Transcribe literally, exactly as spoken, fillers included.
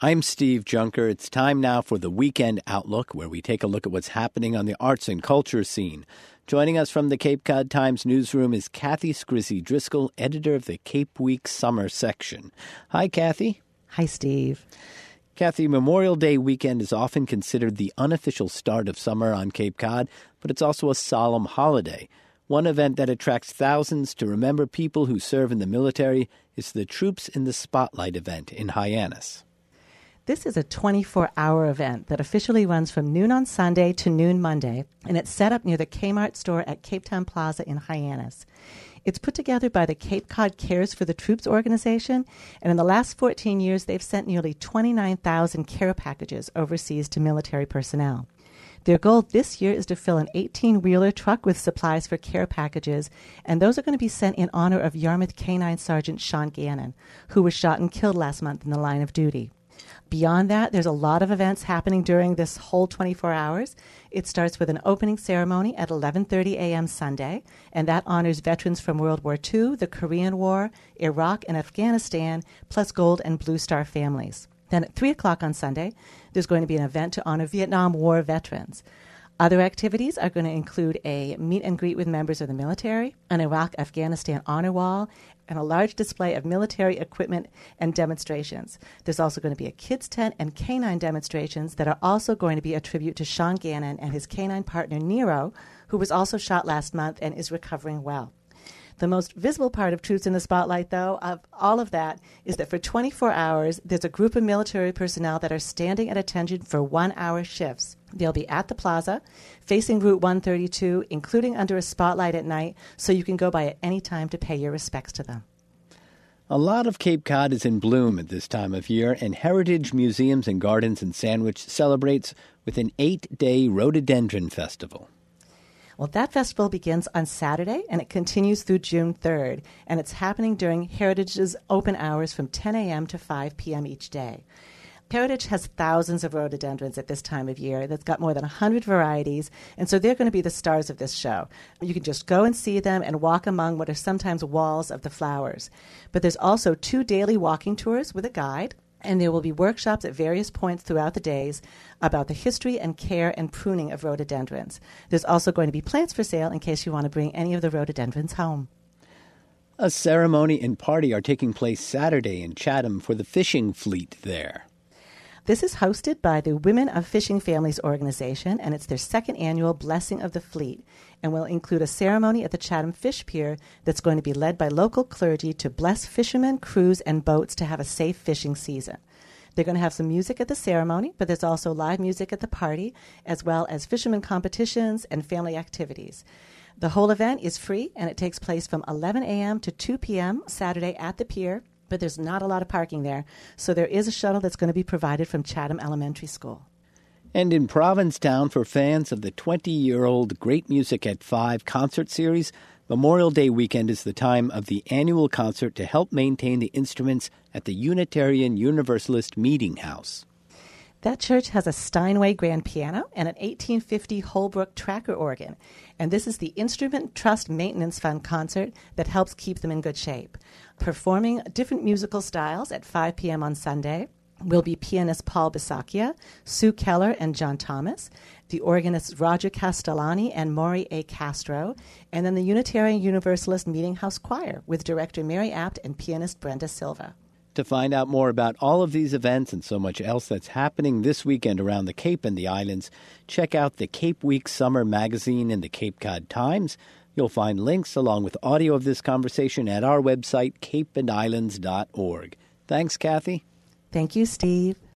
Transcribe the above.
I'm Steve Junker. It's time now for the Weekend Outlook, where we take a look at what's happening on the arts and culture scene. Joining us from the Cape Cod Times newsroom is Kathy Scrizzy Driscoll, editor of the Cape Week Summer section. Hi, Kathy. Hi, Steve. Kathy, Memorial Day weekend is often considered the unofficial start of summer on Cape Cod, but it's also a solemn holiday. One event that attracts thousands to remember people who serve in the military is the Troops in the Spotlight event in Hyannis. This is a twenty-four hour event that officially runs from noon on Sunday to noon Monday, and it's set up near the Kmart store at Cape Town Plaza in Hyannis. It's put together by the Cape Cod Cares for the Troops organization, and in the last fourteen years, they've sent nearly twenty-nine thousand care packages overseas to military personnel. Their goal this year is to fill an eighteen-wheeler truck with supplies for care packages, and those are going to be sent in honor of Yarmouth K nine Sergeant Sean Gannon, who was shot and killed last month in the line of duty. Beyond that, there's a lot of events happening during this whole twenty-four hours. It starts with an opening ceremony at eleven thirty a.m. Sunday, and that honors veterans from World War Two, the Korean War, Iraq, and Afghanistan, plus Gold and Blue Star families. Then at three o'clock on Sunday, there's going to be an event to honor Vietnam War veterans. Other activities are going to include a meet and greet with members of the military, an Iraq-Afghanistan honor wall, and a large display of military equipment and demonstrations. There's also going to be a kids tent and canine demonstrations that are also going to be a tribute to Sean Gannon and his canine partner Nero, who was also shot last month and is recovering well. The most visible part of Troops in the Spotlight, though, of all of that, is that for twenty-four hours, there's a group of military personnel that are standing at attention for one-hour shifts. They'll be at the plaza, facing Route one thirty-two, including under a spotlight at night, so you can go by at any time to pay your respects to them. A lot of Cape Cod is in bloom at this time of year, and Heritage Museums and Gardens and Sandwich celebrates with an eight-day rhododendron festival. Well, that festival begins on Saturday, and it continues through June third, and it's happening during Heritage's open hours from ten a.m. to five p.m. each day. Heritage has thousands of rhododendrons at this time of year. That's got more than one hundred varieties, and so they're going to be the stars of this show. You can just go and see them and walk among what are sometimes walls of the flowers. But there's also two daily walking tours with a guide, and there will be workshops at various points throughout the days about the history and care and pruning of rhododendrons. There's also going to be plants for sale in case you want to bring any of the rhododendrons home. A ceremony and party are taking place Saturday in Chatham for the fishing fleet there. This is hosted by the Women of Fishing Families organization, and it's their second annual Blessing of the Fleet, and will include a ceremony at the Chatham Fish Pier that's going to be led by local clergy to bless fishermen, crews, and boats to have a safe fishing season. They're going to have some music at the ceremony, but there's also live music at the party, as well as fishermen competitions and family activities. The whole event is free, and it takes place from eleven a.m. to two p.m. Saturday at the pier, but there's not a lot of parking there, so there is a shuttle that's going to be provided from Chatham Elementary School. And in Provincetown, for fans of the twenty-year-old Great Music at Five concert series, Memorial Day weekend is the time of the annual concert to help maintain the instruments at the Unitarian Universalist Meeting House. That church has a Steinway grand piano and an eighteen fifty Holbrook tracker organ, and this is the Instrument Trust Maintenance Fund concert that helps keep them in good shape. Performing different musical styles at five p.m. on Sunday will be pianist Paul Bisaccia, Sue Keller, and John Thomas, the organists Roger Castellani and Maury A. Castro, and then the Unitarian Universalist Meeting House Choir with director Mary Apt and pianist Brenda Silva. To find out more about all of these events and so much else that's happening this weekend around the Cape and the islands, check out the Cape Week Summer magazine in the Cape Cod Times. You'll find links along with audio of this conversation at our website, cape and islands dot org. Thanks, Kathy. Thank you, Steve.